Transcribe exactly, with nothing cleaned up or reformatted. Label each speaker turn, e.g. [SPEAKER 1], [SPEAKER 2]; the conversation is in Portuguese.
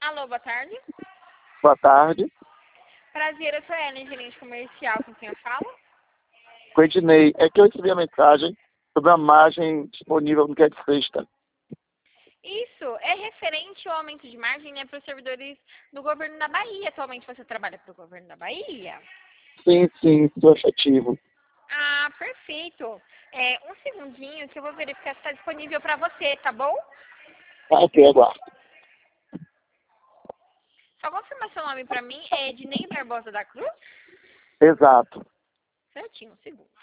[SPEAKER 1] Alô, boa tarde.
[SPEAKER 2] Boa tarde.
[SPEAKER 1] Prazer, eu sou a Ellen, gerente comercial, com quem eu falo?
[SPEAKER 2] Com Ednei. É que eu recebi a mensagem sobre a margem disponível no Get Sexta.
[SPEAKER 1] Isso, é referente ao aumento de margem, né, para os servidores do governo da Bahia. Atualmente você trabalha para o governo da Bahia?
[SPEAKER 2] Sim, sim, sou efetivo.
[SPEAKER 1] Ah, perfeito. É, um segundinho que eu vou verificar se está disponível para você, tá bom?
[SPEAKER 2] Ah, ok, aguardo.
[SPEAKER 1] Só confirma seu nome para mim, é Ednei Barbosa da Cruz?
[SPEAKER 2] Exato.
[SPEAKER 1] Certinho, um segundo.